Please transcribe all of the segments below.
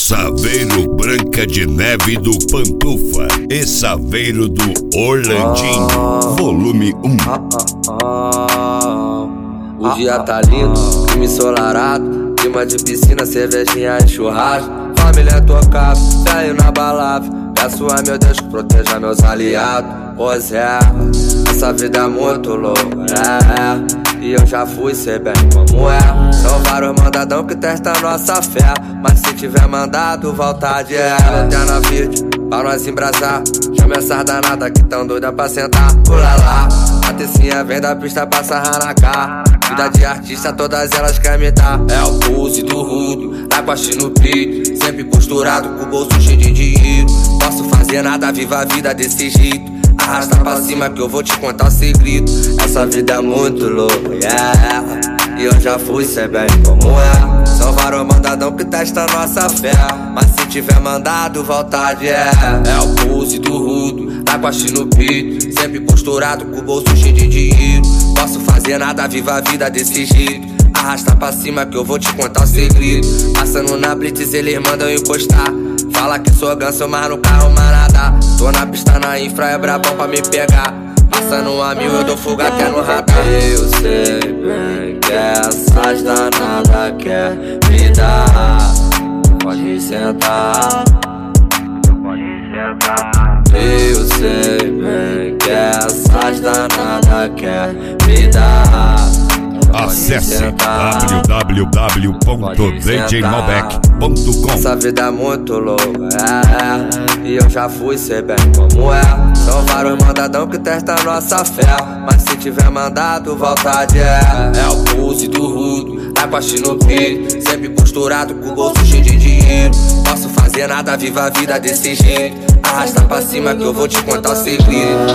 Saveiro Branca de Neve do Pantufa e Saveiro do Orlandim, volume 1. O dia tá lindo, clima ensolarado, clima de piscina, cervejinha e churrasco. Família tocada, velho na balada. Peço a meu Deus que proteja meus aliados. Pois é, essa vida é muito louca, e eu já fui, sei bem como é. São vários mandadão que testam nossa fé, mas se tiver mandado, volta de lanterna verde pra nós embrasar. Chama essas danadas que tão doida pra sentar. Pula lá, a tecinha vem da pista pra sarrar na cara. Vida de artista, todas elas querem me dar. É o pulse do rudo, tá com a no peito, sempre posturado com o bolso cheio de dinheiro. Posso fazer nada, viva a vida desse jeito. Arrasta pra cima que eu vou te contar o segredo. Essa vida é muito louca, e eu já fui, sei bem como é. São vários mandadão que testam nossa fé, mas se tiver mandado, vontade é o pulse do rudo, tá com a no peito, sempre posturado com o bolso cheio de dinheiro. Posso fazer nada, viva a vida desse jeito. Arrasta pra cima que eu vou te contar o segredo. Passando na blitz, eles mandam encostar. Fala que sou ganso, mas no carro manada. Tô na pista, na infra, é brabão pra me pegar. Passando a 1000, eu dou fuga até no radar. Eu sei bem que essas danadas quer me dar. Pode sentar, pode sentar. Eu sei bem que essas danadas quer me dar. Acesse www.djmalbec.com. Essa vida é muito louca, e eu já fui, sei bem como é. São vários mandadão que testam nossa fé, mas se tiver mandado, vontade é o pulse do rudo, tá com a no peito, sempre posturado com o bolso cheio de dinheiro. Posso fazer nada, viva a vida desse jeito. Arrasta pra cima que eu vou te contar o segredo.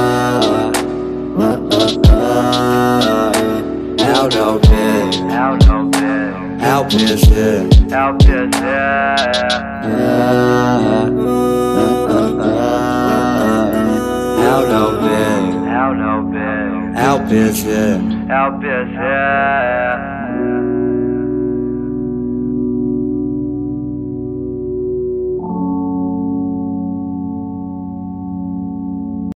É o PG, é o PG, é o PG. É o PG, é o PG.